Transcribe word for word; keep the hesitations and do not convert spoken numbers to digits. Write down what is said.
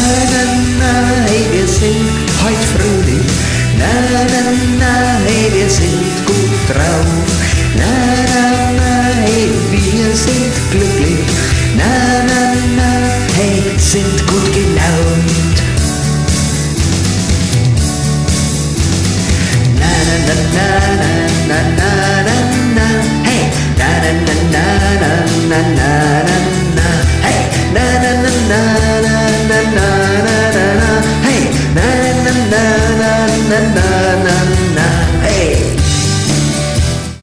na, na, hey, wir sind heut fröhlich. Na, na, na, hey, wir sind gut drauf. Na,